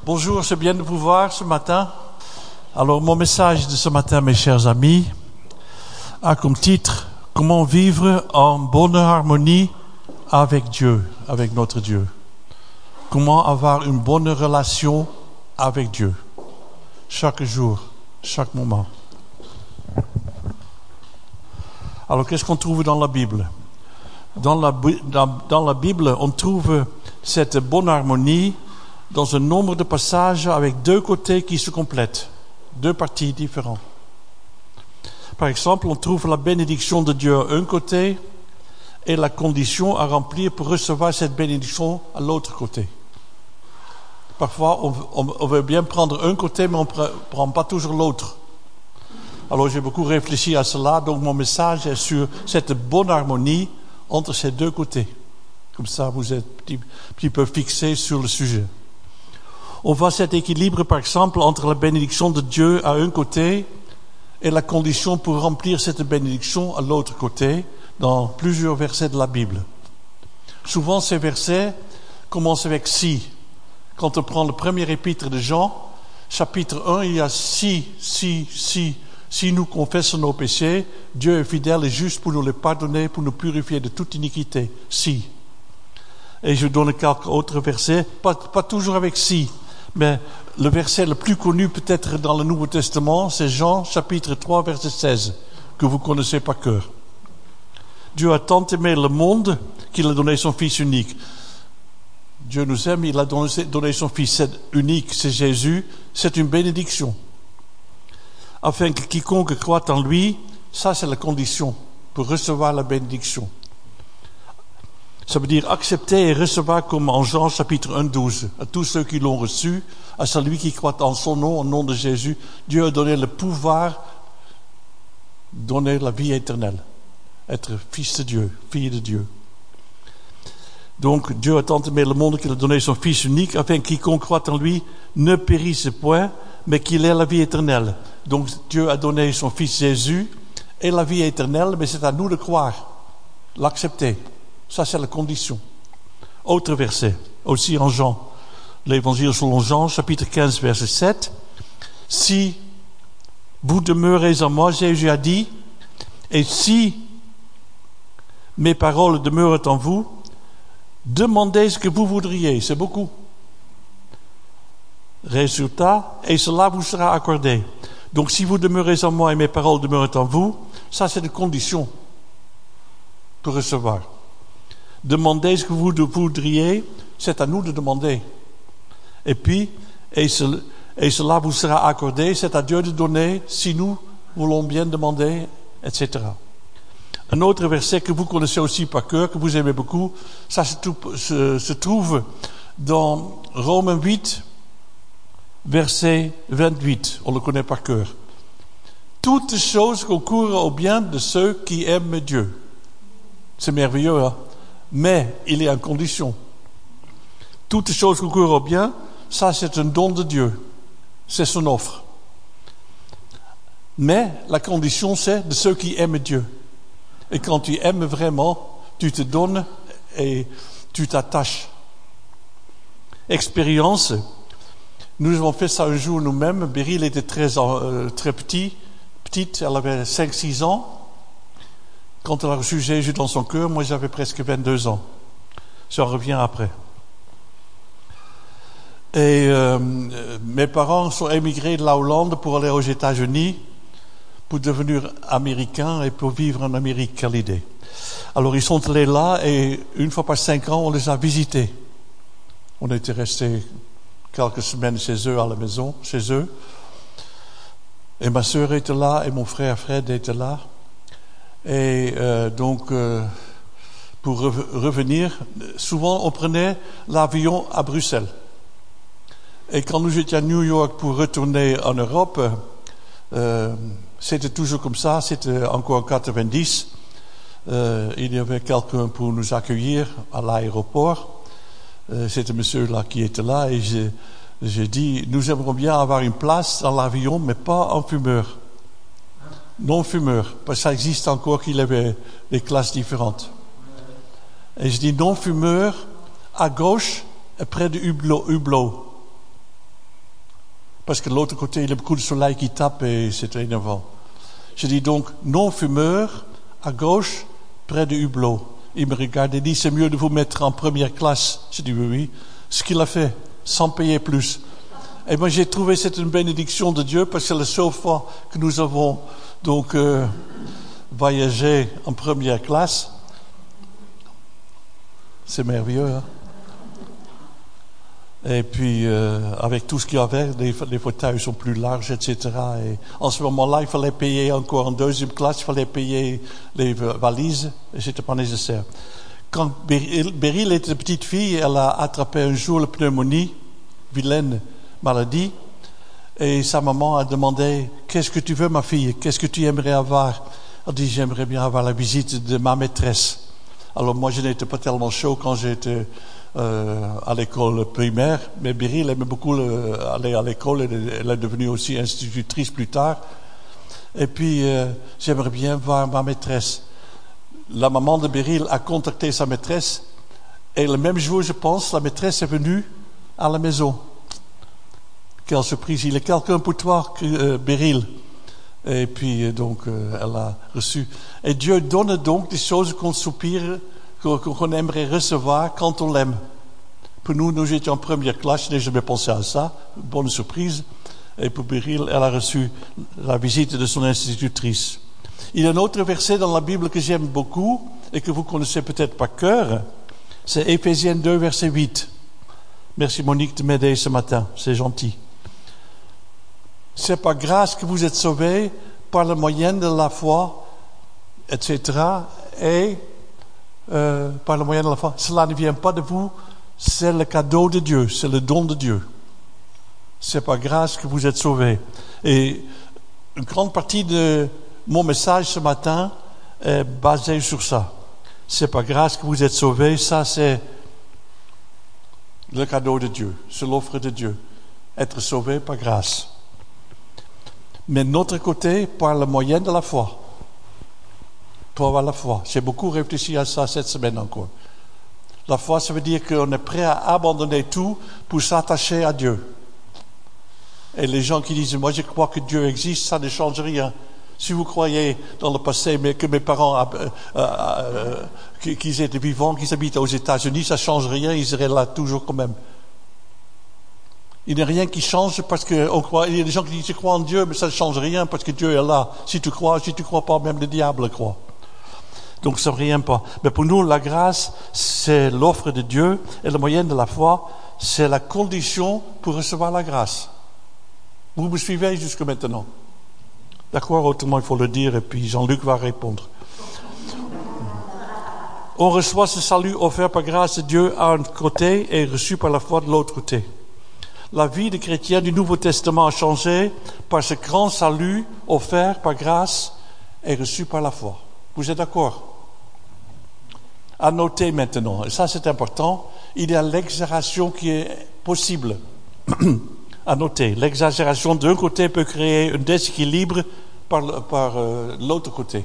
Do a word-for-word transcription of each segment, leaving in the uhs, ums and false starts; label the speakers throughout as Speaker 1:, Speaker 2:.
Speaker 1: Bonjour, c'est bien de vous voir ce matin. Alors, mon message de ce matin, mes chers amis, a comme titre « Comment vivre en bonne harmonie avec Dieu, avec notre Dieu ». Comment avoir une bonne relation avec Dieu, chaque jour, chaque moment. Alors, qu'est-ce qu'on trouve dans la Bible ? Dans la, dans, dans la Bible, on trouve cette bonne harmonie dans un nombre de passages avec deux côtés qui se complètent, deux parties différentes. Par exemple, on trouve la bénédiction de Dieu à un côté et la condition à remplir pour recevoir cette bénédiction à l'autre côté. Parfois, on, on, on veut bien prendre un côté, mais on ne prend pas toujours l'autre. Alors, j'ai beaucoup réfléchi à cela, donc mon message est sur cette bonne harmonie entre ces deux côtés. Comme ça, vous êtes un petit, petit peu fixé sur le sujet. On voit cet équilibre, par exemple, entre la bénédiction de Dieu à un côté et la condition pour remplir cette bénédiction à l'autre côté, dans plusieurs versets de la Bible. Souvent, ces versets commencent avec « si ». Quand on prend le premier épître de Jean, chapitre un, il y a « si, si, si ». Si nous confessons nos péchés, Dieu est fidèle et juste pour nous les pardonner, pour nous purifier de toute iniquité. Si. Et je donne quelques autres versets, pas, pas toujours avec si, mais le verset le plus connu peut-être dans le Nouveau Testament, c'est Jean chapitre trois, verset seize, que vous connaissez par cœur. Dieu a tant aimé le monde qu'il a donné son Fils unique. Dieu nous aime, il a donné, donné son Fils unique, c'est Jésus, c'est une bénédiction. Afin que quiconque croit en lui, ça c'est la condition pour recevoir la bénédiction. Ça veut dire accepter et recevoir comme en Jean chapitre un, douze. À tous ceux qui l'ont reçu, à celui qui croit en son nom, au nom de Jésus, Dieu a donné le pouvoir, donner la vie éternelle. Être fils de Dieu, fille de Dieu. Donc Dieu a tant aimé le monde qu'il a donné son Fils unique, afin que quiconque croit en lui ne périsse point, mais qu'il ait la vie éternelle. Donc Dieu a donné son Fils Jésus et la vie éternelle, mais c'est à nous de croire, l'accepter. Ça c'est la condition. Autre verset, aussi en Jean, l'évangile selon Jean, chapitre quinze, verset sept. Si vous demeurez en moi, Jésus a dit, et si mes paroles demeurent en vous, demandez ce que vous voudriez, c'est beaucoup. Résultat, et cela vous sera accordé. Donc si vous demeurez en moi et mes paroles demeurent en vous, ça c'est une condition pour recevoir. Demandez ce que vous voudriez, c'est à nous de demander. Et puis, et, ce, et cela vous sera accordé, c'est à Dieu de donner si nous voulons bien demander, et cetera. Un autre verset que vous connaissez aussi par cœur, que vous aimez beaucoup, ça se, se, se trouve dans Romains huit, verset vingt-huit, on le connaît par cœur. Toutes choses concourent au bien de ceux qui aiment Dieu. C'est merveilleux, hein? Mais il y a une condition. Toutes choses concourent au bien, ça c'est un don de Dieu. C'est son offre. Mais la condition c'est de ceux qui aiment Dieu. Et quand tu aimes vraiment, tu te donnes et tu t'attaches. Expérience. Nous avons fait ça un jour nous-mêmes. Beryl était très, euh, très petit, petite, elle avait cinq six ans. Quand elle a reçu Jésus dans son cœur, moi j'avais presque vingt-deux ans. J'en reviens après. Et euh, mes parents sont émigrés de la Hollande pour aller aux États-Unis, pour devenir américains et pour vivre en Amérique, quelle idée. Alors ils sont allés là et une fois par cinq ans, on les a visités. On était restés quelques semaines chez eux, à la maison, chez eux. Et ma sœur était là, et mon frère Fred était là. Et euh, donc, euh, pour re- revenir, souvent on prenait l'avion à Bruxelles. Et quand nous étions à New York pour retourner en Europe, euh, c'était toujours comme ça, c'était encore en quatre-vingt-dix. Euh, il y avait quelqu'un pour nous accueillir à l'aéroport. Euh, c'était monsieur là qui était là et j'ai, j'ai dit, nous aimerions bien avoir une place dans l'avion, mais pas en fumeur. Non fumeur, parce que ça existe encore qu'il y avait des classes différentes. Et je dis non fumeur à gauche, près du hublot. hublot. parce que de l'autre côté, il y a beaucoup de soleil qui tape et c'est énervant. Je dis donc non-fumeur à gauche, près du hublot. Il me regarde et dit, c'est mieux de vous mettre en première classe. Je dis oui, oui. Ce qu'il a fait, sans payer plus. Et moi, j'ai trouvé que c'est une bénédiction de Dieu parce que c'est la seule fois que nous avons donc euh, voyagé en première classe. C'est merveilleux, hein? Et puis, euh, avec tout ce qu'il y avait, les, les fauteuils sont plus larges, et cetera. Et en ce moment-là, il fallait payer encore en deuxième classe, il fallait payer les valises, et c'était pas nécessaire. Quand Beryl était petite fille, elle a attrapé un jour la pneumonie, vilaine maladie, et sa maman a demandé, qu'est-ce que tu veux, ma fille? Qu'est-ce que tu aimerais avoir? Elle dit, j'aimerais bien avoir la visite de ma maîtresse. Alors moi, je n'étais pas tellement chaud quand j'étais euh, à l'école primaire, mais Beryl aimait beaucoup le, aller à l'école, elle, elle est devenue aussi institutrice plus tard. Et puis, euh, j'aimerais bien voir ma maîtresse. La maman de Beryl a contacté sa maîtresse, et le même jour, je pense, la maîtresse est venue à la maison. Quelle surprise, il y a quelqu'un pour toi, euh, Beryl. Et puis, donc, euh, elle a reçu. Et Dieu donne donc des choses qu'on soupire, qu'on aimerait recevoir quand on l'aime. Pour nous, nous étions en première classe, je n'ai jamais pensé à ça. Bonne surprise. Et pour Beryl, elle a reçu la visite de son institutrice. Il y a un autre verset dans la Bible que j'aime beaucoup et que vous connaissez peut-être par cœur. C'est Éphésiens deux, verset huit. Merci Monique de m'aider ce matin, c'est gentil. C'est par grâce que vous êtes sauvés par le moyen de la foi, et cetera. Et euh, par le moyen de la foi, cela ne vient pas de vous, c'est le cadeau de Dieu, c'est le don de Dieu. C'est par grâce que vous êtes sauvés. Et une grande partie de mon message ce matin est basée sur ça. C'est par grâce que vous êtes sauvés, ça c'est le cadeau de Dieu, c'est l'offre de Dieu. Être sauvé par grâce. Mais de notre côté, par le moyen de la foi. Pour avoir la foi. J'ai beaucoup réfléchi à ça cette semaine encore. La foi, ça veut dire qu'on est prêt à abandonner tout pour s'attacher à Dieu. Et les gens qui disent, moi je crois que Dieu existe, ça ne change rien. Si vous croyez dans le passé mais que mes parents, euh, euh, euh, qu'ils étaient vivants, qu'ils habitent aux États-Unis, ça ne change rien, ils seraient là toujours quand même. Il n'y a rien qui change parce que on croit. Il y a des gens qui disent je crois en Dieu, mais ça ne change rien parce que Dieu est là. Si tu crois, si tu crois pas, même le diable croit. Donc ça ne rien pas. Mais pour nous, la grâce, c'est l'offre de Dieu et le moyen de la foi, c'est la condition pour recevoir la grâce. Vous me suivez jusque maintenant? D'accord, autrement il faut le dire et puis Jean-Luc va répondre. On reçoit ce salut offert par grâce de Dieu à un côté et reçu par la foi de l'autre côté. La vie des chrétiens du Nouveau Testament a changé par ce grand salut offert par grâce et reçu par la foi. Vous êtes d'accord? À noter maintenant, et ça c'est important, il y a l'exagération qui est possible. À noter, l'exagération d'un côté peut créer un déséquilibre par, par euh, l'autre côté.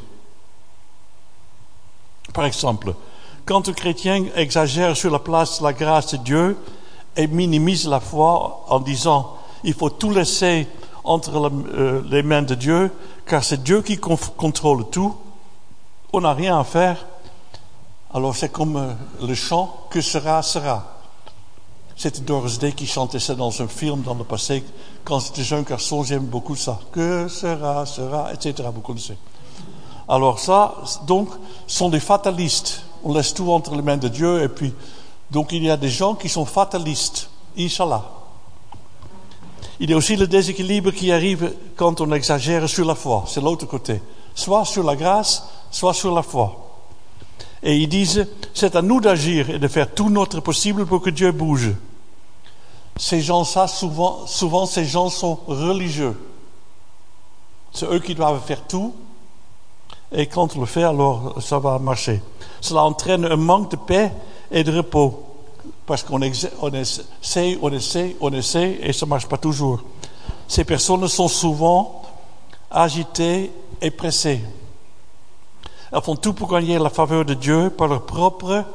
Speaker 1: Par exemple, quand un chrétien exagère sur la place de la grâce de Dieu et minimise la foi en disant il faut tout laisser entre la, euh, les mains de Dieu car c'est Dieu qui conf- contrôle tout, on n'a rien à faire. Alors c'est comme euh, le chant que sera sera. C'était Doris Day qui chantait ça dans un film dans le passé. Quand j'étais jeune garçon, j'aime beaucoup ça. Que sera, sera, et cetera. Vous connaissez. Alors ça, donc, sont des fatalistes. On laisse tout entre les mains de Dieu. Et puis, donc il y a des gens qui sont fatalistes. Inch'Allah. Il y a aussi le déséquilibre qui arrive quand on exagère sur la foi. C'est l'autre côté. Soit sur la grâce, soit sur la foi. Et ils disent, c'est à nous d'agir et de faire tout notre possible pour que Dieu bouge. Ces gens, ça, souvent, souvent, ces gens sont religieux. C'est eux qui doivent faire tout. Et quand on le fait, alors ça va marcher. Cela entraîne un manque de paix et de repos. Parce qu'on ex- on essaie, on essaie, on essaie, et ça ne marche pas toujours. Ces personnes sont souvent agitées et pressées. Elles font tout pour gagner la faveur de Dieu par leurs propres,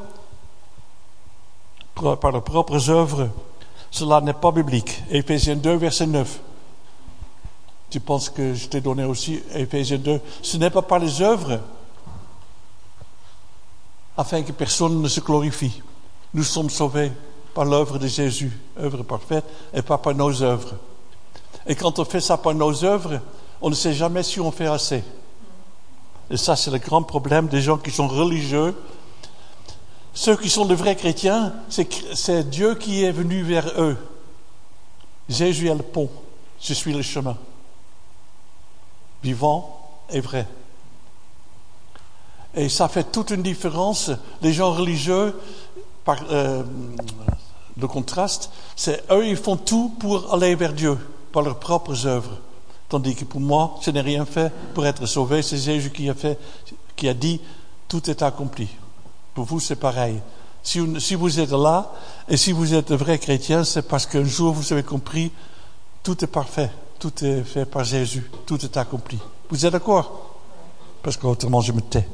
Speaker 1: par leurs propres œuvres. Cela n'est pas biblique. Éphésiens deux, verset neuf. Tu penses que je t'ai donné aussi Éphésiens deux. Ce n'est pas par les œuvres, afin que personne ne se glorifie. Nous sommes sauvés par l'œuvre de Jésus, œuvre parfaite, et pas par nos œuvres. Et quand on fait ça par nos œuvres, on ne sait jamais si on fait assez. Et ça, c'est le grand problème des gens qui sont religieux. Ceux qui sont de vrais chrétiens, c'est, c'est Dieu qui est venu vers eux. Jésus est le pont, je suis le chemin. Vivant et vrai. Et ça fait toute une différence. Les gens religieux, par euh, le contraste, c'est eux, ils font tout pour aller vers Dieu, par leurs propres œuvres. Tandis que pour moi, je n'ai rien fait pour être sauvé. C'est Jésus qui a fait, qui a dit, tout est accompli. Pour vous, c'est pareil. Si vous, si vous êtes là, et si vous êtes vrai chrétien, c'est parce qu'un jour vous avez compris, tout est parfait. Tout est fait par Jésus. Tout est accompli. Vous êtes d'accord? Parce qu'autrement, je me tais.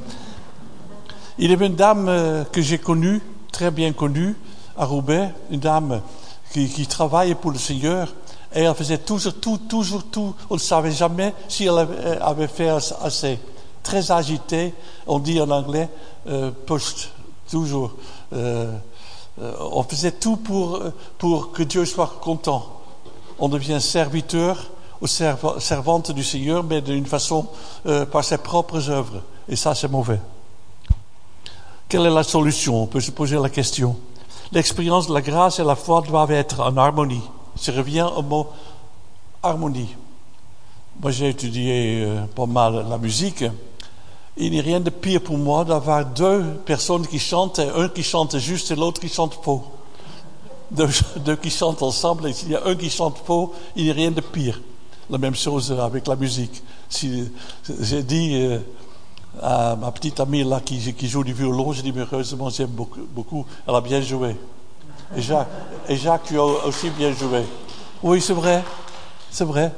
Speaker 1: Il y avait une dame que j'ai connue, très bien connue, à Roubaix, une dame qui, qui travaille pour le Seigneur. Et elle faisait toujours tout, toujours tout. On ne savait jamais si elle avait, avait fait assez. Très agitée, on dit en anglais, euh, pushed, toujours. Euh, euh, on faisait tout pour, pour que Dieu soit content. On devient serviteur ou serv- servante du Seigneur, mais d'une façon, euh, par ses propres œuvres. Et ça, c'est mauvais. Quelle est la solution? On peut se poser la question. L'expérience de la grâce et la foi doivent être en harmonie. Je reviens au mot harmonie. Moi, j'ai étudié euh, pas mal la musique. Il n'y a rien de pire pour moi d'avoir deux personnes qui chantent, et un qui chante juste et l'autre qui chante faux. Deux, deux qui chantent ensemble, et s'il y a un qui chante faux, il n'y a rien de pire. La même chose avec la musique. Si, j'ai dit euh, à ma petite amie là qui, qui joue du violon, j'ai dit, mais heureusement, j'aime beaucoup, beaucoup. Elle a bien joué. Et Jacques, et Jacques, tu as aussi bien joué. Oui, c'est vrai. C'est vrai.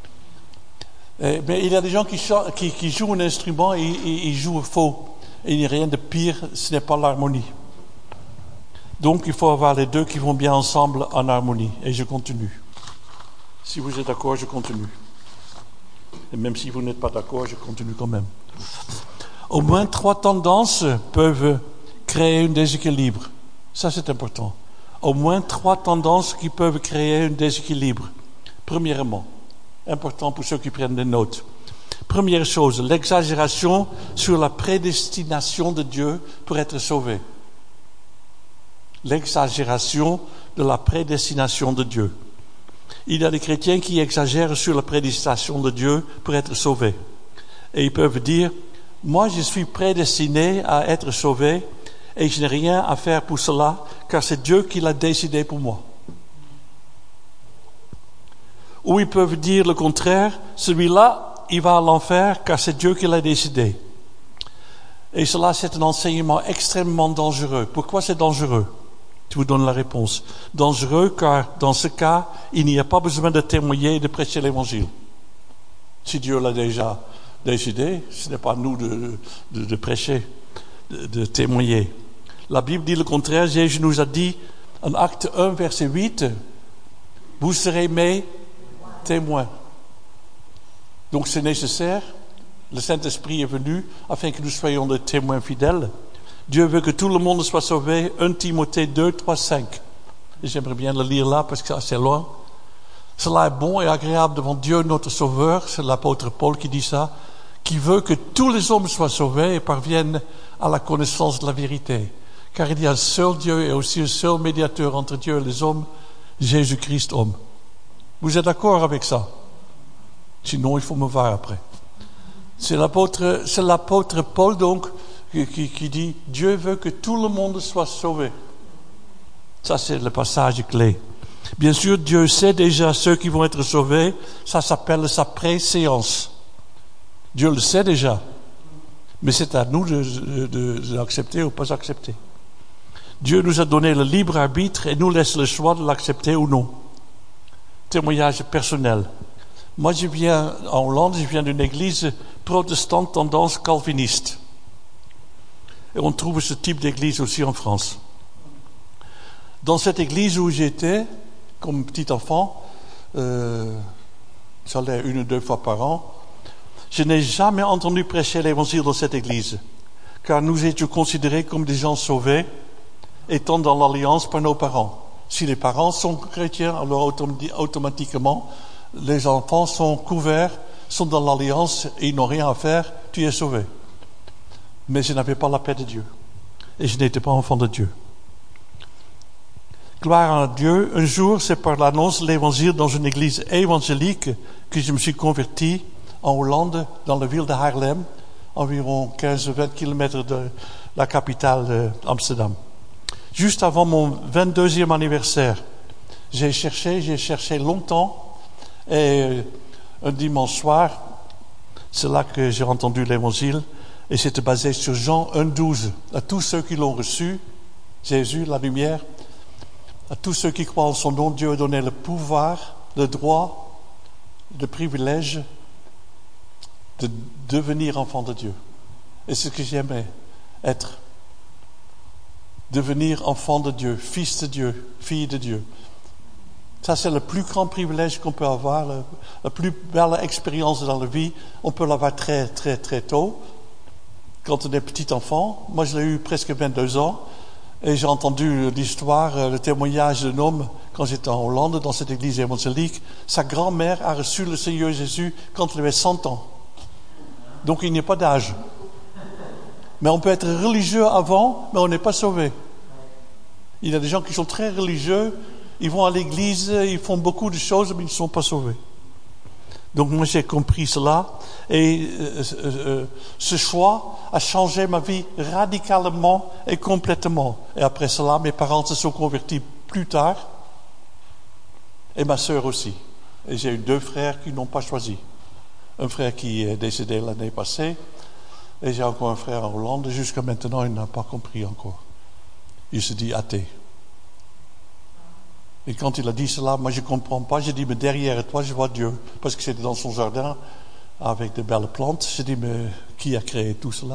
Speaker 1: Et, mais il y a des gens qui, chantent, qui, qui jouent un instrument et ils jouent faux. Et il n'y a rien de pire, ce n'est pas l'harmonie. Donc, il faut avoir les deux qui vont bien ensemble en harmonie. Et je continue. Si vous êtes d'accord, je continue. Et même si vous n'êtes pas d'accord, je continue quand même. Au moins trois tendances peuvent créer un déséquilibre. Ça, c'est important. Au moins trois tendances qui peuvent créer un déséquilibre. Premièrement, important pour ceux qui prennent des notes. Première chose, l'exagération sur la prédestination de Dieu pour être sauvé. L'exagération de la prédestination de Dieu. Il y a des chrétiens qui exagèrent sur la prédestination de Dieu pour être sauvés. Et ils peuvent dire, moi je suis prédestiné à être sauvé et je n'ai rien à faire pour cela, car c'est Dieu qui l'a décidé pour moi. Ou ils peuvent dire le contraire, celui-là, il va à l'enfer, car c'est Dieu qui l'a décidé. Et cela, c'est un enseignement extrêmement dangereux. Pourquoi c'est dangereux? Je vous donne la réponse. Dangereux, car dans ce cas, il n'y a pas besoin de témoigner et de prêcher l'évangile. Si Dieu l'a déjà décidé, ce n'est pas à nous de, de, de prêcher, de, de témoigner. La Bible dit le contraire. Jésus nous a dit, en Acte un, verset huit, vous serez mes témoins. Donc c'est nécessaire. Le Saint-Esprit est venu afin que nous soyons des témoins fidèles. Dieu veut que tout le monde soit sauvé. un Timothée deux, trois, cinq. Et j'aimerais bien le lire là parce que c'est assez loin. Cela est bon et agréable devant Dieu notre Sauveur, c'est l'apôtre Paul qui dit ça, qui veut que tous les hommes soient sauvés et parviennent à la connaissance de la vérité. Car il y a un seul Dieu et aussi un seul médiateur entre Dieu et les hommes, Jésus-Christ homme. Vous êtes d'accord avec ça? Sinon, il faut me voir après. C'est l'apôtre, c'est l'apôtre Paul donc qui, qui, qui dit Dieu veut que tout le monde soit sauvé. Ça, c'est le passage clé. Bien sûr, Dieu sait déjà ceux qui vont être sauvés. Ça s'appelle sa préséance. Dieu le sait déjà. Mais c'est à nous de, de, de, de l'accepter ou pas accepter. Dieu nous a donné le libre arbitre et nous laisse le choix de l'accepter ou non. Témoignage personnel. Moi, je viens en Hollande, je viens d'une église protestante tendance calviniste. Et on trouve ce type d'église aussi en France. Dans cette église où j'étais, comme petit enfant, euh, J'allais une ou deux fois par an. Je n'ai jamais entendu prêcher l'évangile dans cette église, car nous étions considérés comme des gens sauvés, étant dans l'alliance par nos parents. Si les parents sont chrétiens, alors automatiquement, les enfants sont couverts, sont dans l'alliance et ils n'ont rien à faire, tu es sauvé. Mais je n'avais pas la paix de Dieu. Et je n'étais pas enfant de Dieu. Gloire à Dieu, un jour, c'est par l'annonce de l'évangile dans une église évangélique que je me suis converti en Hollande, dans la ville de Haarlem, environ quinze à vingt kilomètres de la capitale d'Amsterdam. Juste avant mon vingt-deuxième anniversaire, j'ai cherché, j'ai cherché longtemps, et un dimanche soir, c'est là que j'ai entendu l'évangile, et c'était basé sur Jean un douze. À tous ceux qui l'ont reçu, Jésus, la lumière, à tous ceux qui croient en son nom, Dieu a donné le pouvoir, le droit, le privilège de devenir enfant de Dieu. Et c'est ce que j'aimais être. Devenir enfant de Dieu, fils de Dieu, fille de Dieu. Ça, c'est le plus grand privilège qu'on peut avoir, la, la plus belle expérience dans la vie. On peut l'avoir très, très, très tôt, quand on est petit enfant. Moi, je l'ai eu presque vingt-deux ans. Et j'ai entendu l'histoire, le témoignage d'un homme, quand j'étais en Hollande, dans cette église évangélique. Sa grand-mère a reçu le Seigneur Jésus quand il avait cent ans. Donc, il n'y a pas d'âge. Mais on peut être religieux avant, mais on n'est pas sauvé. Il y a des gens qui sont très religieux, ils vont à l'église, ils font beaucoup de choses, mais ils ne sont pas sauvés. Donc moi j'ai compris cela, et euh, euh, ce choix a changé ma vie radicalement et complètement. Et après cela, mes parents se sont convertis plus tard, et ma sœur aussi. Et j'ai eu deux frères qui n'ont pas choisi. Un frère qui est décédé l'année passée, et j'ai encore un frère en Hollande. Jusqu'à maintenant, il n'a pas compris encore. Il se dit athée. Et quand il a dit cela, moi je ne comprends pas. J'ai dit, mais derrière toi, je vois Dieu. Parce que c'était dans son jardin, avec de belles plantes. J'ai dit, mais qui a créé tout cela?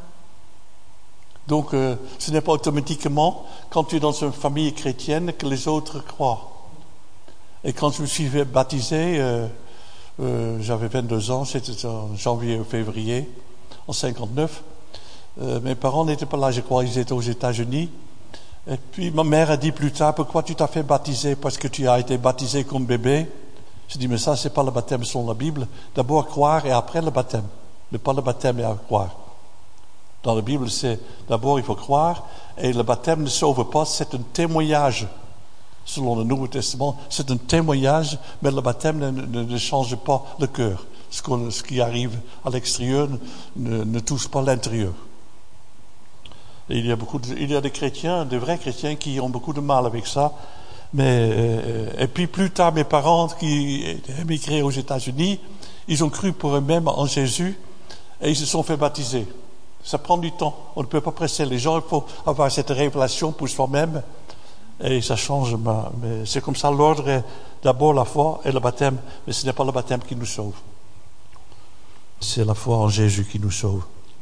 Speaker 1: Donc, euh, ce n'est pas automatiquement, quand tu es dans une famille chrétienne, que les autres croient. Et quand je me suis fait baptiser, euh, euh, j'avais vingt-deux ans, c'était en janvier ou février, en cinquante-neuf. Euh, mes parents n'étaient pas là, je crois, ils étaient aux États-Unis. Et puis ma mère a dit plus tard, pourquoi tu t'as fait baptiser? Parce que tu as été baptisé comme bébé. J'ai dit, mais ça, c'est pas le baptême selon la Bible. D'abord croire et après le baptême. Mais pas le baptême et à croire. Dans la Bible, c'est d'abord il faut croire, et le baptême ne sauve pas, c'est un témoignage. Selon le Nouveau Testament, c'est un témoignage, mais le baptême ne, ne, ne change pas le cœur. Ce, qu'on, ce qui arrive à l'extérieur ne, ne touche pas l'intérieur. Et il y a beaucoup de, il y a des chrétiens, des vrais chrétiens qui ont beaucoup de mal avec ça. Mais euh, et puis plus tard, mes parents qui étaient émigrés aux États-Unis, ils ont cru pour eux-mêmes en Jésus et ils se sont fait baptiser. Ça prend du temps. On ne peut pas presser les gens. Il faut avoir cette révélation pour soi-même et ça change. Mais c'est comme ça. L'ordre est d'abord la foi et le baptême, mais ce n'est pas le baptême qui nous sauve. C'est la foi en Jésus qui nous sauve.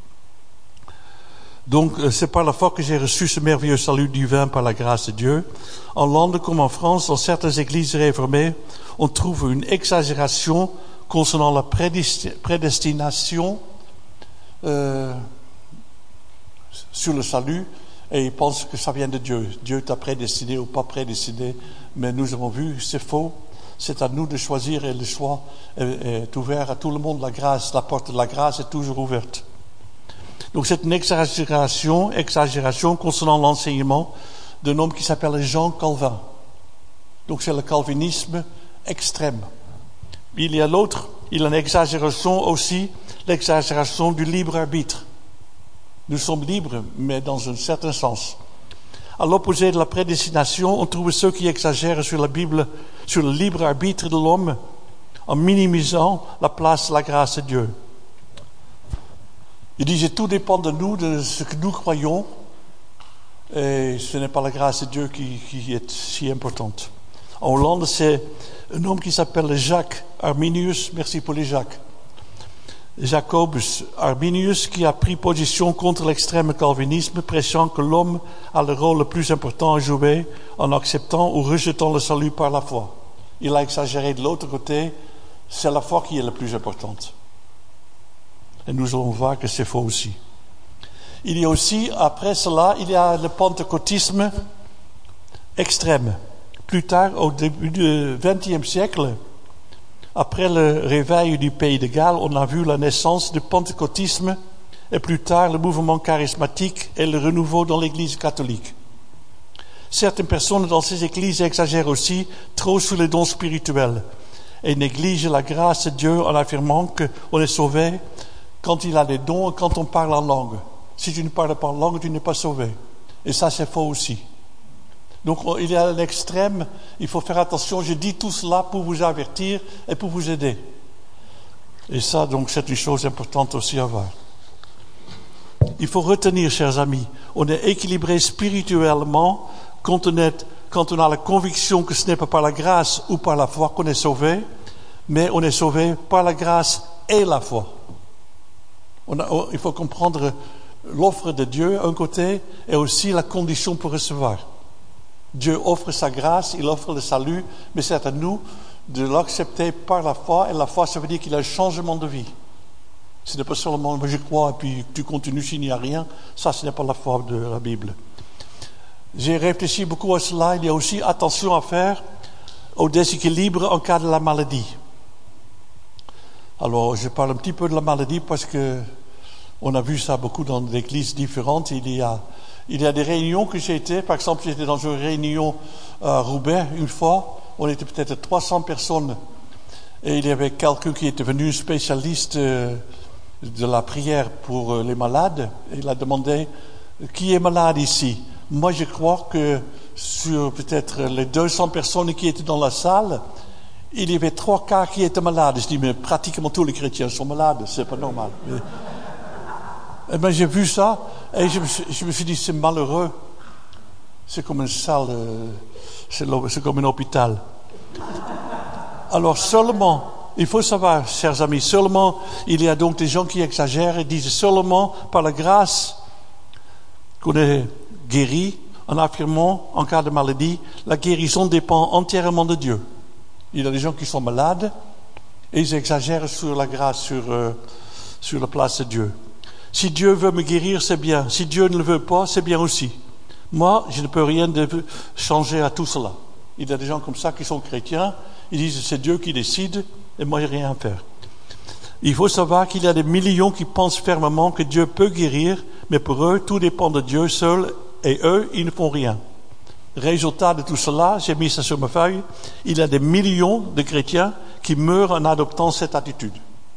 Speaker 1: Donc, c'est par la foi que j'ai reçu ce merveilleux salut divin par la grâce de Dieu. En Hollande comme en France, dans certaines églises réformées, on trouve une exagération concernant la prédestination euh, sur le salut, et ils pensent que ça vient de Dieu. Dieu t'a prédestiné ou pas prédestiné, mais nous avons vu, c'est faux. C'est à nous de choisir, et le choix est, est ouvert à tout le monde. La grâce, la porte de la grâce est toujours ouverte. Donc c'est une exagération, exagération concernant l'enseignement d'un homme qui s'appelle Jean Calvin. Donc c'est le calvinisme extrême. Il y a l'autre, il y a une exagération aussi, l'exagération du libre arbitre. Nous sommes libres, mais dans un certain sens. À l'opposé de la prédestination, on trouve ceux qui exagèrent sur la Bible, sur le libre arbitre de l'homme, en minimisant la place de la grâce de Dieu. Il disait tout dépend de nous, de ce que nous croyons, et ce n'est pas la grâce de Dieu qui, qui est si importante. En Hollande, c'est un homme qui s'appelle Jacques Arminius, merci pour les Jacques, Jacobus Arminius, qui a pris position contre l'extrême calvinisme, prêchant que l'homme a le rôle le plus important à jouer en acceptant ou rejetant le salut par la foi. Il a exagéré de l'autre côté c'est la foi qui est la plus importante. Et nous allons voir que c'est faux aussi. Il y a aussi, après cela, il y a le pentecôtisme extrême. Plus tard, au début du vingtième siècle, après le réveil du pays de Galles, on a vu la naissance du pentecôtisme et plus tard le mouvement charismatique et le renouveau dans l'Église catholique. Certaines personnes dans ces églises exagèrent aussi trop sur les dons spirituels et négligent la grâce de Dieu en affirmant qu'on est sauvé quand il a des dons et quand on parle en langue. Si tu ne parles pas en langue, tu n'es pas sauvé. Et ça, c'est faux aussi. Donc, il y a un extrême, il faut faire attention. Je dis tout cela pour vous avertir et pour vous aider. Et ça, donc, c'est une chose importante aussi à voir. Il faut retenir, chers amis, on est équilibré spirituellement quand on, est, quand on a la conviction que ce n'est pas par la grâce ou par la foi qu'on est sauvé, mais on est sauvé par la grâce et la foi. On a, il faut comprendre l'offre de Dieu, un côté, et aussi la condition pour recevoir. Dieu offre sa grâce, il offre le salut, mais c'est à nous de l'accepter par la foi, et la foi, ça veut dire qu'il y a un changement de vie. Ce n'est pas seulement je crois et puis tu continues s'il n'y a rien. Ça, ce n'est pas la foi de la Bible. J'ai réfléchi beaucoup à cela. Il y a aussi attention à faire au déséquilibre en cas de la maladie. Alors, je parle un petit peu de la maladie parce que on a vu ça beaucoup dans des églises différentes. Il y a, il y a des réunions que j'ai été. Par exemple, j'étais dans une réunion à Roubaix une fois. On était peut-être trois cents personnes. Et il y avait quelqu'un qui était venu, spécialiste euh, de la prière pour euh, les malades. Et il a demandé, qui est malade ici? Moi, je crois que sur peut-être les deux cents personnes qui étaient dans la salle, il y avait trois cas qui étaient malades. Je dis, mais pratiquement tous les chrétiens sont malades, c'est pas normal. Mais, et ben, j'ai vu ça, et je me suis, je me suis dit, c'est malheureux. C'est comme une salle, euh, c'est, c'est comme un hôpital. Alors seulement, il faut savoir, chers amis, seulement, il y a donc des gens qui exagèrent et disent seulement par la grâce qu'on est guéri, en affirmant, en cas de maladie, la guérison dépend entièrement de Dieu. Il y a des gens qui sont malades et ils exagèrent sur la grâce, sur, euh, sur la place de Dieu. Si Dieu veut me guérir, c'est bien. Si Dieu ne le veut pas, c'est bien aussi. Moi, je ne peux rien de changer à tout cela. Il y a des gens comme ça qui sont chrétiens, ils disent c'est Dieu qui décide et moi j'ai rien à faire. Il faut savoir qu'il y a des millions qui pensent fermement que Dieu peut guérir, mais pour eux, tout dépend de Dieu seul et eux, ils ne font rien. Résultat de tout cela, j'ai mis ça sur ma feuille, il y a des millions de chrétiens qui meurent en adoptant cette attitude.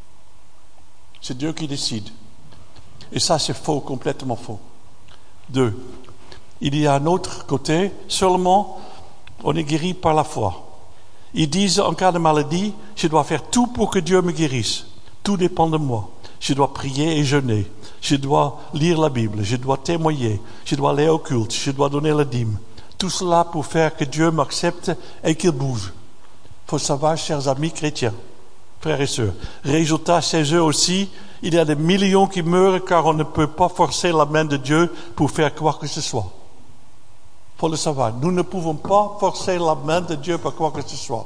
Speaker 1: C'est Dieu qui décide. Et ça, c'est faux, complètement faux. Deux, il y a un autre côté, seulement on est guéri par la foi. Ils disent en cas de maladie, je dois faire tout pour que Dieu me guérisse. Tout dépend de moi. Je dois prier et jeûner. Je dois lire la Bible. Je dois témoigner. Je dois aller au culte. Je dois donner la dîme. Tout cela pour faire que Dieu m'accepte et qu'il bouge. Il faut savoir, chers amis chrétiens, frères et sœurs. Résultat, chez eux aussi, il y a des millions qui meurent car on ne peut pas forcer la main de Dieu pour faire quoi que ce soit. Il faut le savoir. Nous ne pouvons pas forcer la main de Dieu pour quoi que ce soit.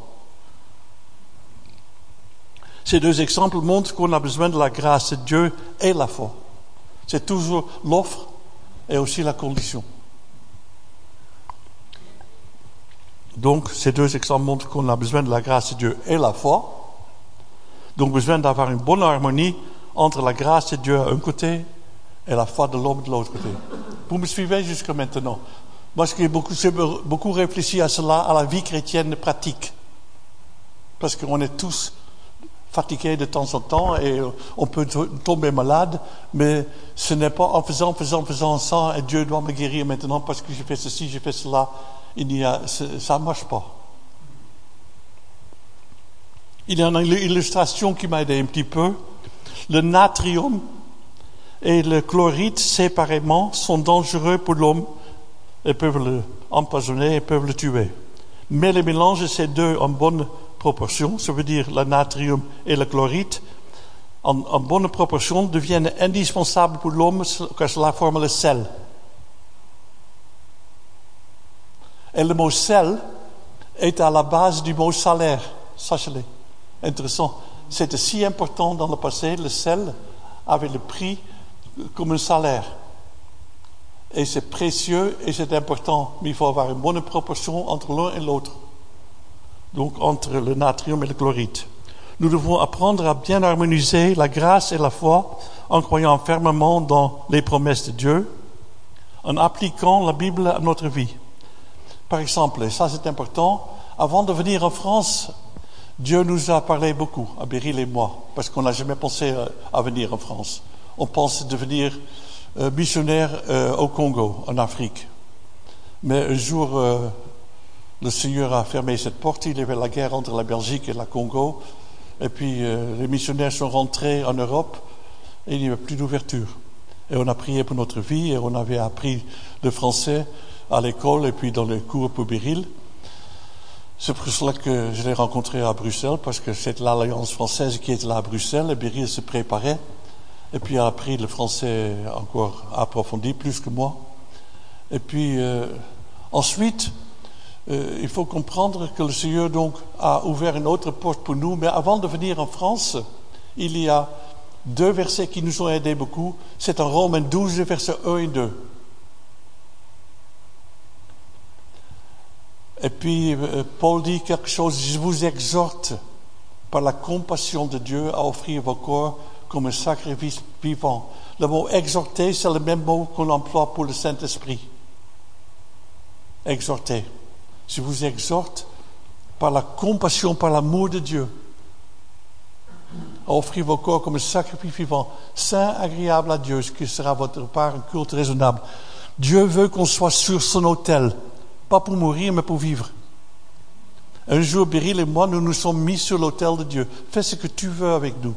Speaker 1: Ces deux exemples montrent qu'on a besoin de la grâce de Dieu et la foi. C'est toujours l'offre et aussi la condition. Donc, ces deux exemples montrent qu'on a besoin de la grâce de Dieu et la foi. Donc, besoin d'avoir une bonne harmonie entre la grâce de Dieu d'un côté et la foi de l'homme de l'autre côté. Vous me suivez jusqu'à maintenant? Moi, j'ai beaucoup, j'ai beaucoup réfléchi à cela, à la vie chrétienne pratique. Parce qu'on est tous fatigués de temps en temps et on peut tomber malade, mais ce n'est pas en faisant, faisant, faisant ça et Dieu doit me guérir maintenant parce que j'ai fait ceci, j'ai fait cela. Il y a, ça ne marche pas. Il y a une illustration qui m'a aidé un petit peu. Le natrium et le chloride séparément sont dangereux pour l'homme. Ils peuvent le empoisonner, ils peuvent le tuer. Mais le mélange de ces deux en bonne proportion, ça veut dire le natrium et le chloride, en, en bonne proportion, deviennent indispensables pour l'homme car cela forme le sel. Et le mot sel est à la base du mot salaire, sachez-le. Intéressant. C'était si important dans le passé, le sel avait le prix comme un salaire. Et c'est précieux et c'est important, mais il faut avoir une bonne proportion entre l'un et l'autre. Donc entre le natrium et le chloride. Nous devons apprendre à bien harmoniser la grâce et la foi en croyant fermement dans les promesses de Dieu, en appliquant la Bible à notre vie. Par exemple, et ça c'est important, avant de venir en France, Dieu nous a parlé beaucoup, à Beryl et moi, parce qu'on n'a jamais pensé à venir en France. On pense devenir euh, missionnaire euh, au Congo, en Afrique. Mais un jour, euh, le Seigneur a fermé cette porte. Il y avait la guerre entre la Belgique et le Congo. Et puis euh, les missionnaires sont rentrés en Europe et il n'y avait plus d'ouverture. Et on a prié pour notre vie et on avait appris le français à l'école et puis dans les cours pour Beryl. C'est pour cela que je l'ai rencontré à Bruxelles, parce que c'est l'Alliance française qui était là à Bruxelles et Beryl se préparait. Et puis a appris le français encore approfondi, plus que moi. Et puis euh, ensuite, euh, il faut comprendre que le Seigneur donc a ouvert une autre porte pour nous. Mais avant de venir en France, il y a deux versets qui nous ont aidés beaucoup. C'est en Romains douze, versets un et deux. Et puis euh, Paul dit quelque chose: je vous exhorte par la compassion de Dieu à offrir vos corps comme un sacrifice vivant. Le mot exhorter, c'est le même mot qu'on emploie pour le Saint-Esprit. Exhorter. Je vous exhorte par la compassion, par l'amour de Dieu, à offrir vos corps comme un sacrifice vivant, saint, agréable à Dieu, ce qui sera votre part un culte raisonnable. Dieu veut qu'on soit sur son autel, pas pour mourir, mais pour vivre. Un jour, Beryl et moi, nous nous sommes mis sur l'autel de Dieu. Fais ce que tu veux avec nous.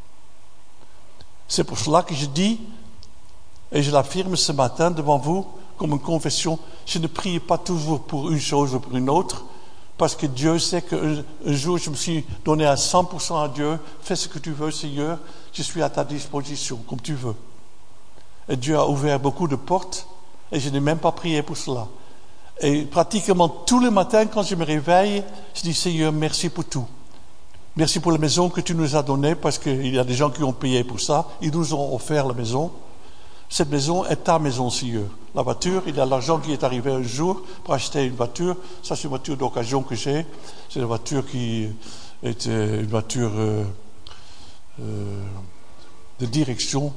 Speaker 1: C'est pour cela que je dis, et je l'affirme ce matin devant vous, comme une confession, je ne prie pas toujours pour une chose ou pour une autre, parce que Dieu sait qu'un un jour je me suis donné à cent pour cent à Dieu. Fais ce que tu veux, Seigneur, je suis à ta disposition, comme tu veux. Et Dieu a ouvert beaucoup de portes, et je n'ai même pas prié pour cela. Et pratiquement tous les matins, quand je me réveille, je dis: Seigneur, merci pour tout. Merci pour la maison que tu nous as donnée, parce qu'il y a des gens qui ont payé pour ça. Ils nous ont offert la maison. Cette maison est ta maison, Seigneur. La voiture, il y a l'argent qui est arrivé un jour pour acheter une voiture. Ça, c'est une voiture d'occasion que j'ai. C'est une voiture qui est une voiture euh, euh, de direction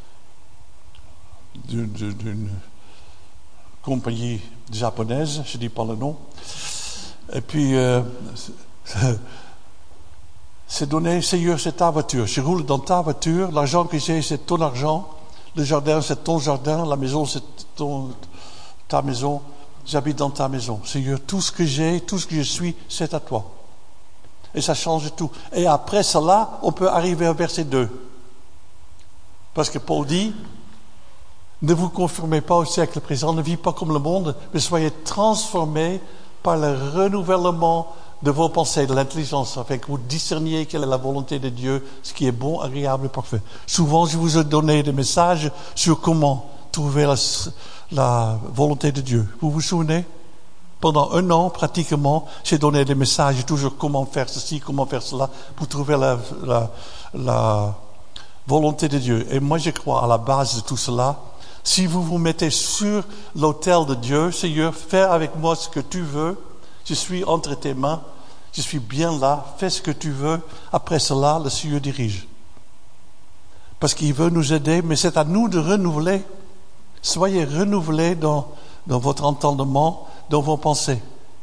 Speaker 1: d'une, d'une compagnie japonaise. Je ne dis pas le nom. Et puis... Euh, c'est donné: Seigneur, c'est ta voiture. Je roule dans ta voiture. L'argent que j'ai, c'est ton argent. Le jardin, c'est ton jardin. La maison, c'est ton, ta maison. J'habite dans ta maison. Seigneur, tout ce que j'ai, tout ce que je suis, c'est à toi. Et ça change tout. Et après cela, on peut arriver au verset deux. Parce que Paul dit: ne vous conformez pas au siècle présent, ne vivez pas comme le monde, mais soyez transformés par le renouvellement de vos pensées, de l'intelligence, afin que vous discerniez quelle est la volonté de Dieu, ce qui est bon, agréable et parfait. Souvent, je vous ai donné des messages sur comment trouver la, la volonté de Dieu. Vous vous souvenez? Pendant un an, pratiquement, j'ai donné des messages toujours comment faire ceci, comment faire cela, pour trouver la, la, la volonté de Dieu. Et moi, je crois à la base de tout cela. Si vous vous mettez sur l'autel de Dieu: Seigneur, fais avec moi ce que tu veux. Je suis entre tes mains. Je suis bien là. Fais ce que tu veux. Après cela, le Seigneur dirige. Parce qu'il veut nous aider, mais c'est à nous de renouveler. Soyez renouvelés dans, dans votre entendement, dans vos pensées.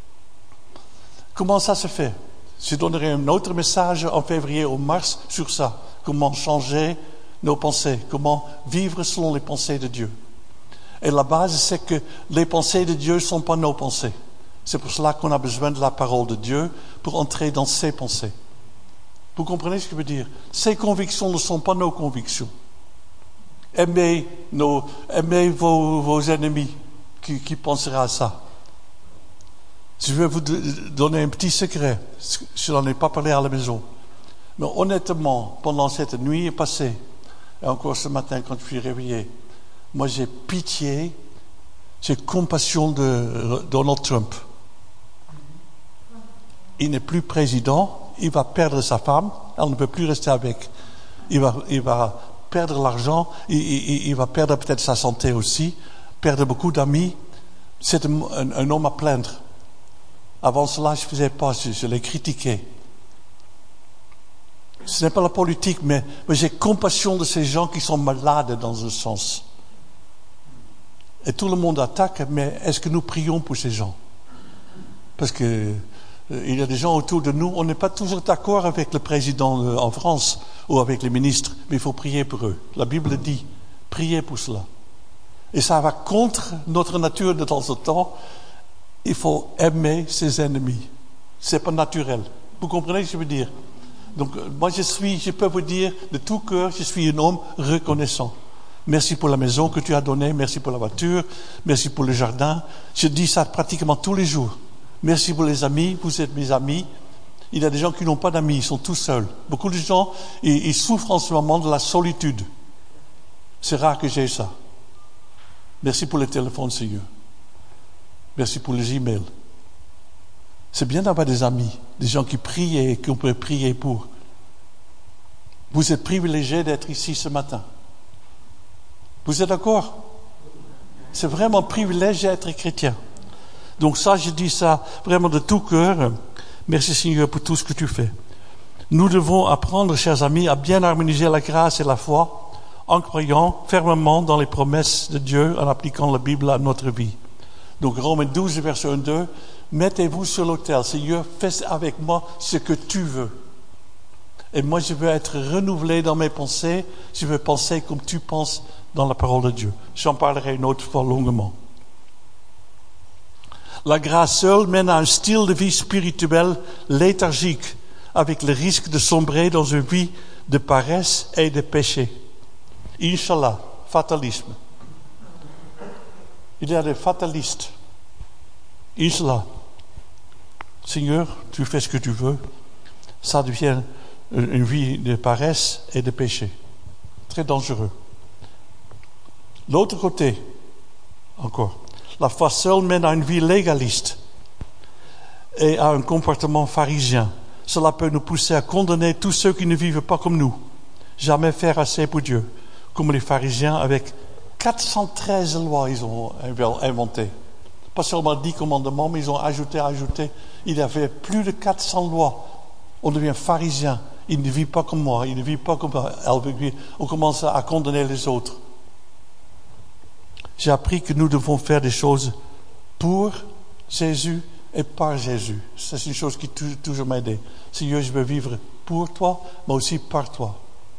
Speaker 1: Comment ça se fait? Je donnerai un autre message en février ou mars sur ça. Comment changer nos pensées. Comment vivre selon les pensées de Dieu. Et la base, c'est que les pensées de Dieu ne sont pas nos pensées. C'est pour cela qu'on a besoin de la parole de Dieu pour entrer dans ses pensées. Vous comprenez ce que je veux dire? Ces convictions ne sont pas nos convictions. Aimez, nos, aimez vos, vos ennemis qui, qui penseraient à ça. Je vais vous donner un petit secret. Je n'en ai pas parlé à la maison. Mais honnêtement, pendant cette nuit passée, et encore ce matin quand je suis réveillé, moi j'ai pitié, j'ai compassion de Donald Trump. Il n'est plus président, il va perdre sa femme, elle ne peut plus rester avec. Il va, il va perdre l'argent, il, il, il va perdre peut-être sa santé aussi, perdre beaucoup d'amis. C'est un, un, un homme à plaindre. Avant cela, je ne faisais pas, je, je l'ai critiqué. Ce n'est pas la politique, mais, mais j'ai compassion de ces gens qui sont malades dans un sens. Et tout le monde attaque, mais est-ce que nous prions pour ces gens? Parce que euh, il y a des gens autour de nous, on n'est pas toujours d'accord avec le président euh, en France ou avec les ministres, mais il faut prier pour eux. La Bible dit, priez pour cela. Et ça va contre notre nature de temps en temps. Il faut aimer ses ennemis. C'est pas naturel. Vous comprenez ce que je veux dire? Donc, moi, je suis, je peux vous dire de tout cœur, je suis un homme reconnaissant. Merci pour la maison que tu as donnée, merci pour la voiture, merci pour le jardin. Je dis ça pratiquement tous les jours. Merci pour les amis, vous êtes mes amis. Il y a des gens qui n'ont pas d'amis, ils sont tout seuls. Beaucoup de gens, ils, ils souffrent en ce moment de la solitude. C'est rare que j'ai ça. Merci pour le téléphone, Seigneur. Merci pour les emails. C'est bien d'avoir des amis, des gens qui prient et qu'on peut prier pour. Vous êtes privilégiés d'être ici ce matin. Vous êtes d'accord? C'est vraiment un privilège d'être chrétien. Donc ça, je dis ça vraiment de tout cœur. Merci Seigneur pour tout ce que tu fais. Nous devons apprendre, chers amis, à bien harmoniser la grâce et la foi en croyant fermement dans les promesses de Dieu, en appliquant la Bible à notre vie. Donc Romains douze, verset un deux, mettez-vous sur l'autel. Seigneur, fais avec moi ce que tu veux. Et moi, je veux être renouvelé dans mes pensées. Je veux penser comme tu penses dans la parole de Dieu. J'en parlerai une autre fois longuement. La grâce seule mène à un style de vie spirituel léthargique, avec le risque de sombrer dans une vie de paresse et de péché. Inch'Allah, fatalisme. Il y a des fatalistes. Inch'Allah. Seigneur, tu fais ce que tu veux. Ça devient une vie de paresse et de péché. Très dangereux. L'autre côté, encore. La foi seule mène à une vie légaliste et à un comportement pharisien. Cela peut nous pousser à condamner tous ceux qui ne vivent pas comme nous. Jamais faire assez pour Dieu. Comme les pharisiens avec quatre cent treize lois ils ont inventées. Pas seulement dix commandements, mais ils ont ajouté, ajouté. Il y avait plus de quatre cents lois. On devient pharisien. Il ne vit pas comme moi, il ne vit pas comme elle. On commence à condamner les autres. J'ai appris que nous devons faire des choses pour Jésus et par Jésus. C'est une chose qui toujours m'a aidé. Seigneur, je veux vivre pour toi, mais aussi par toi.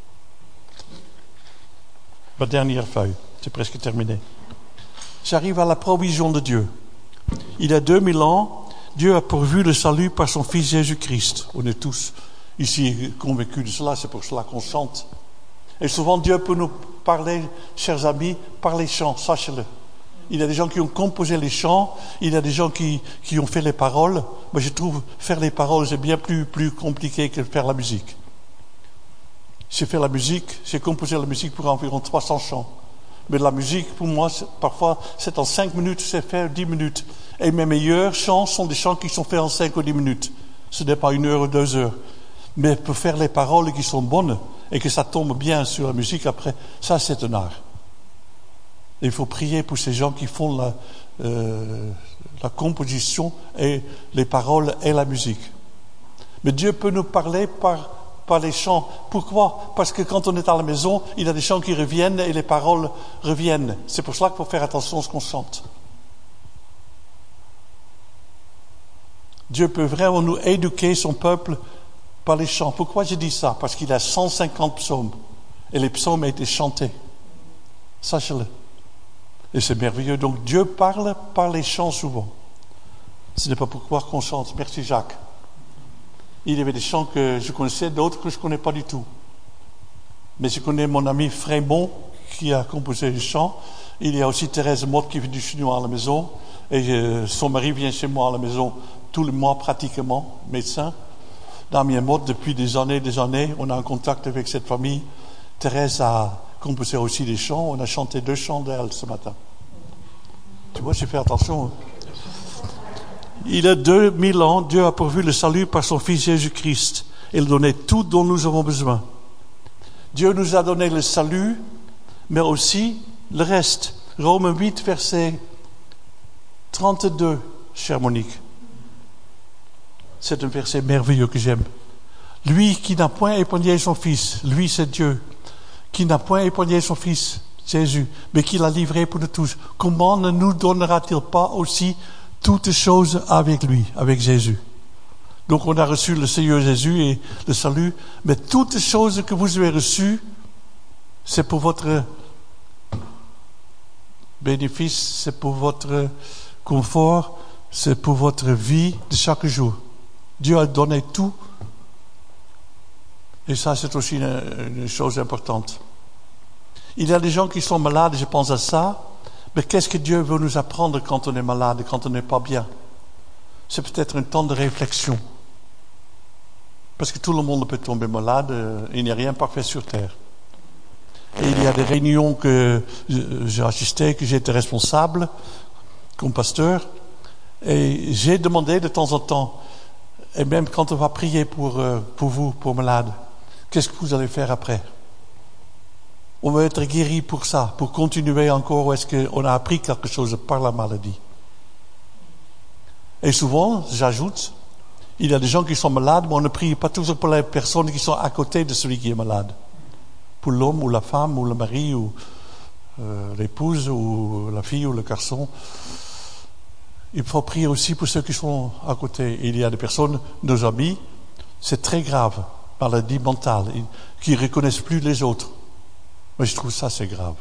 Speaker 1: Ma dernière feuille, c'est presque terminé. J'arrive à la provision de Dieu. Il y a deux mille ans, Dieu a pourvu le salut par son Fils Jésus-Christ. On est tous ici convaincus de cela, c'est pour cela qu'on chante. Et souvent, Dieu peut nous parler, chers amis, par les chants, sachez-le. Il y a des gens qui ont composé les chants, il y a des gens qui, qui ont fait les paroles. Moi, je trouve faire les paroles, c'est bien plus, plus compliqué que faire la musique. J'ai fait la musique, j'ai composé la musique pour environ trois cents chants. Mais la musique, pour moi, c'est, parfois, c'est en cinq minutes, c'est fait en dix minutes. Et mes meilleurs chants sont des chants qui sont faits en cinq ou dix minutes. Ce n'est pas une heure ou deux heures. Mais pour faire les paroles qui sont bonnes et que ça tombe bien sur la musique après, ça c'est un art. Et il faut prier pour ces gens qui font la, euh, la composition et les paroles et la musique. Mais Dieu peut nous parler par, par les chants. Pourquoi? Parce que quand on est à la maison, il y a des chants qui reviennent et les paroles reviennent. C'est pour cela qu'il faut faire attention à ce qu'on chante. Dieu peut vraiment nous éduquer son peuple par les chants. Pourquoi je dis ça? Parce qu'il y a cent cinquante psaumes. Et les psaumes ont été chantés. Sachez-le. Et c'est merveilleux. Donc Dieu parle par les chants souvent. Ce n'est pas pourquoi qu'on chante. Merci Jacques. Il y avait des chants que je connaissais, d'autres que je ne connais pas du tout. Mais je connais mon ami Frémont qui a composé les chants. Il y a aussi Thérèse Motte qui vient du chinois à la maison. Et euh, son mari vient chez moi à la maison tous les mois pratiquement, médecin. Damien Motte, depuis des années et des années, on a un contact avec cette famille. Thérèse a composé aussi des chants. On a chanté deux chants d'elle ce matin. Tu vois, j'ai fait attention. Il y a deux mille ans, Dieu a pourvu le salut par son Fils Jésus-Christ. Il a donné tout dont nous avons besoin. Dieu nous a donné le salut, mais aussi le reste. Romains huit, verset trente-deux, chère Monique. C'est un verset merveilleux que j'aime. Lui qui n'a point épargné son Fils, lui c'est Dieu, qui n'a point épargné son Fils, Jésus, mais qui l'a livré pour nous tous. Comment ne nous donnera-t-il pas aussi toutes choses avec lui, avec Jésus? Donc on a reçu le Seigneur Jésus et le salut, mais toutes choses que vous avez reçues, c'est pour votre bénéfice, c'est pour votre confort, c'est pour votre vie de chaque jour. Dieu a donné tout. Et ça, c'est aussi une, une chose importante. Il y a des gens qui sont malades, je pense à ça, mais qu'est-ce que Dieu veut nous apprendre quand on est malade, quand on n'est pas bien? C'est peut-être un temps de réflexion. Parce que tout le monde peut tomber malade, il n'y a rien parfait sur terre. Et il y a des réunions que j'ai assistées, que j'ai été responsable, comme pasteur, et j'ai demandé de temps en temps, et même quand on va prier pour, pour vous, pour malades, qu'est-ce que vous allez faire après? On veut être guéri pour ça, pour continuer encore, ou est-ce qu'on a appris quelque chose par la maladie? Et souvent, j'ajoute, il y a des gens qui sont malades, mais on ne prie pas toujours pour les personnes qui sont à côté de celui qui est malade. Pour l'homme, ou la femme, ou le mari, ou euh, l'épouse, ou la fille, ou le garçon. Il faut prier aussi pour ceux qui sont à côté. Il y a des personnes, nos amis, c'est très grave, maladie mentale, qui ne reconnaissent plus les autres. Mais je trouve ça, c'est grave.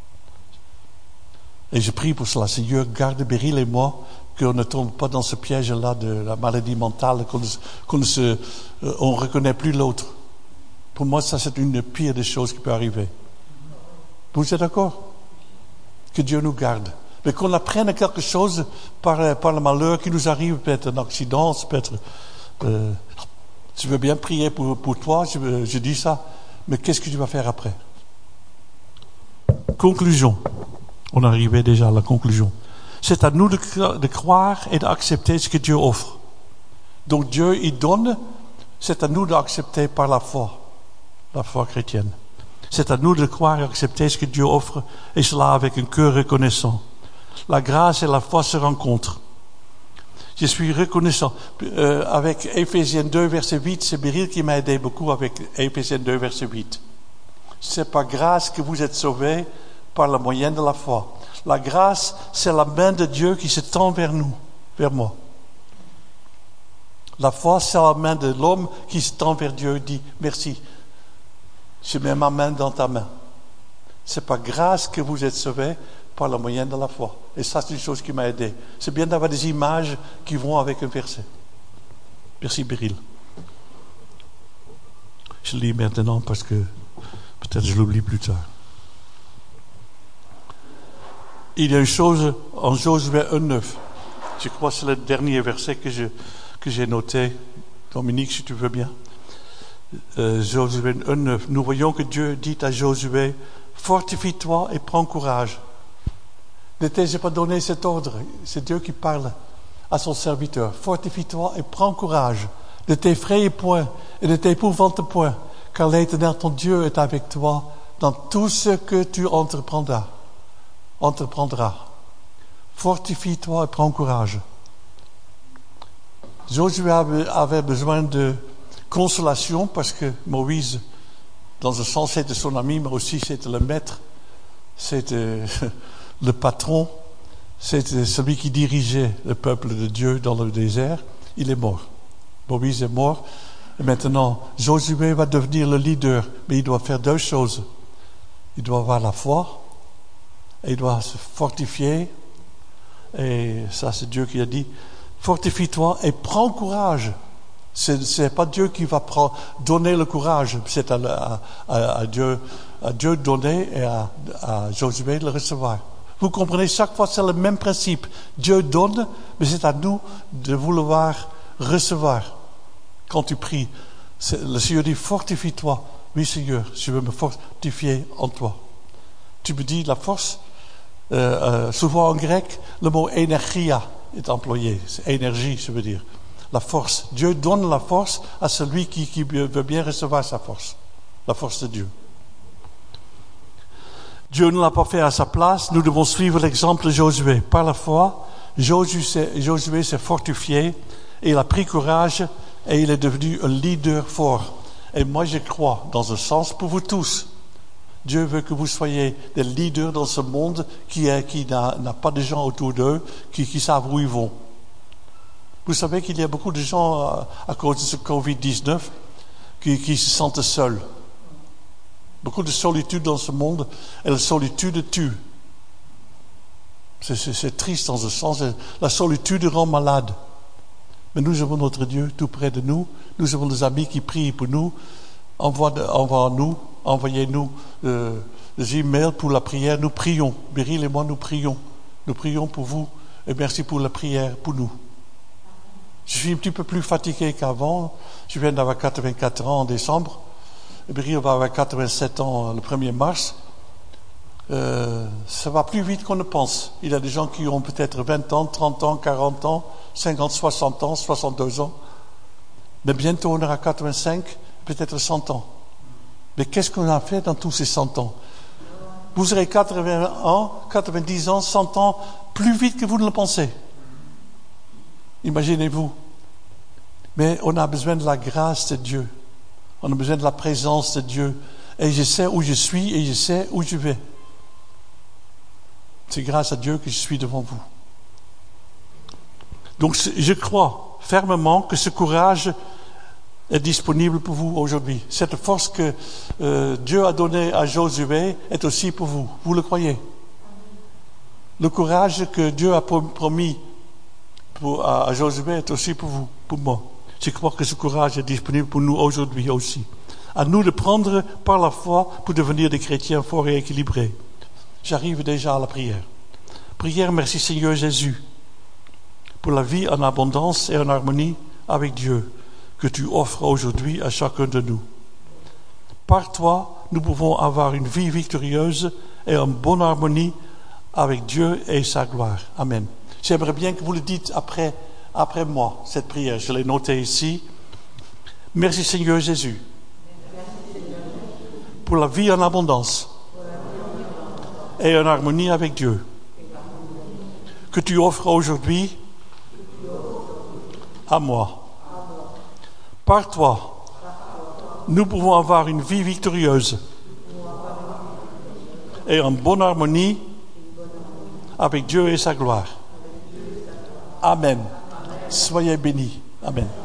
Speaker 1: Et je prie pour cela. Seigneur, garde Beryl et moi, qu'on ne tombe pas dans ce piège-là de la maladie mentale, qu'on ne, qu'on ne se, euh, on reconnaît plus l'autre. Pour moi, ça, c'est une des pires des choses qui peut arriver. Vous êtes d'accord? Que Dieu nous garde. Mais qu'on apprenne quelque chose par, par le malheur qui nous arrive, peut-être un accident, peut-être... Euh, je veux bien prier pour, pour toi, je, je dis ça, mais qu'est-ce que tu vas faire après? Conclusion. On arrivait déjà à la conclusion. C'est à nous de, de croire et d'accepter ce que Dieu offre. Donc Dieu, il donne, c'est à nous d'accepter par la foi, la foi chrétienne. C'est à nous de croire et d'accepter ce que Dieu offre, et cela avec un cœur reconnaissant. La grâce et la foi se rencontrent. Je suis reconnaissant. Euh, avec Éphésiens deux, verset huit, c'est Beryl qui m'a aidé beaucoup avec Éphésiens deux, verset huit. C'est par grâce que vous êtes sauvés par le moyen de la foi. La grâce, c'est la main de Dieu qui se tend vers nous, vers moi. La foi, c'est la main de l'homme qui se tend vers Dieu et dit « Merci, je mets ma main dans ta main ». C'est par grâce que vous êtes sauvés par le moyen de la foi. Et ça, c'est une chose qui m'a aidé. C'est bien d'avoir des images qui vont avec un verset. Merci, Beryl. Je lis maintenant parce que peut-être je l'oublie plus tard. Il y a une chose en Josué un neuf. Je crois que c'est le dernier verset que, je, que j'ai noté. Dominique, si tu veux bien. Euh, Josué un neuf. Nous voyons que Dieu dit à Josué, fortifie-toi et prends courage. Ne t'ai-je pas donné cet ordre? C'est Dieu qui parle à son serviteur. Fortifie-toi et prends courage. Ne t'effraie point et ne t'épouvante point, car l'Éternel ton Dieu est avec toi dans tout ce que tu entreprendras. entreprendras. Fortifie-toi et prends courage. Josué avait besoin de consolation parce que Moïse, dans un sens, c'était son ami, mais aussi c'était le maître, c'était le patron, c'était celui qui dirigeait le peuple de Dieu dans le désert. Il est mort. Moïse est mort. Et maintenant, Josué va devenir le leader, mais il doit faire deux choses. Il doit avoir la foi, et il doit se fortifier. Et ça, c'est Dieu qui a dit, fortifie-toi et prends courage. C'est, c'est pas Dieu qui va prendre, donner le courage, c'est à, à, à, à Dieu, à Dieu donner et à, à Josué de le recevoir. Vous comprenez, chaque fois c'est le même principe. Dieu donne, mais c'est à nous de vouloir recevoir. Quand tu pries, le Seigneur dit, fortifie-toi. Oui, Seigneur, je veux me fortifier en toi. Tu me dis la force, euh, euh, souvent en grec, le mot énergia est employé. C'est énergie, je veux dire. La force. Dieu donne la force à celui qui, qui veut bien recevoir sa force. La force de Dieu. Dieu ne l'a pas fait à sa place. Nous devons suivre l'exemple de Josué. Par la foi, Josué s'est fortifié et il a pris courage et il est devenu un leader fort. Et moi, je crois, dans un sens, pour vous tous, Dieu veut que vous soyez des leaders dans ce monde qui, est, qui n'a, n'a pas de gens autour d'eux, qui, qui savent où ils vont. Vous savez qu'il y a beaucoup de gens, à, à cause de ce covid dix-neuf, qui, qui se sentent seuls. Beaucoup de solitude dans ce monde, et la solitude tue. C'est, c'est, c'est triste dans ce sens. La solitude rend malade. Mais nous avons notre Dieu tout près de nous. Nous avons des amis qui prient pour nous. Envoie-nous, envoyez-nous euh, des emails pour la prière. Nous prions. Beryl et moi, nous prions. Nous prions pour vous. Et merci pour la prière pour nous. Je suis un petit peu plus fatigué qu'avant. Je viens d'avoir quatre-vingt-quatre ans en décembre. Et Beryl va avoir quatre-vingt-sept ans le premier mars. Euh, ça va plus vite qu'on ne pense. Il y a des gens qui ont peut-être vingt ans, trente ans, quarante ans, cinquante, soixante ans, soixante-deux ans. Mais bientôt on aura quatre-vingt-cinq, peut-être cent ans. Mais qu'est-ce qu'on a fait dans tous ces cent ans? Vous aurez quatre-vingts ans, quatre-vingt-dix ans, cent ans, plus vite que vous ne le pensez. Imaginez-vous. Mais on a besoin de la grâce de Dieu. On a besoin de la présence de Dieu. Et je sais où je suis et je sais où je vais. C'est grâce à Dieu que je suis devant vous. Donc je crois fermement que ce courage est disponible pour vous aujourd'hui. Cette force que euh, Dieu a donnée à Josué est aussi pour vous. Vous le croyez? Le courage que Dieu a promis pour, à, à Josué est aussi pour vous, pour moi. Je crois que ce courage est disponible pour nous aujourd'hui aussi. À nous de prendre par la foi pour devenir des chrétiens forts et équilibrés. J'arrive déjà à la prière. Prière, merci Seigneur Jésus, pour la vie en abondance et en harmonie avec Dieu que tu offres aujourd'hui à chacun de nous. Par toi, nous pouvons avoir une vie victorieuse et en bonne harmonie avec Dieu et sa gloire. Amen. J'aimerais bien que vous le dites après, après moi, cette prière. Je l'ai notée ici. Merci Seigneur Jésus, pour la vie en abondance et en harmonie avec Dieu que tu offres aujourd'hui à moi. Par toi, nous pouvons avoir une vie victorieuse et en bonne harmonie avec Dieu et sa gloire. Amen. Soyez bénis. Amen.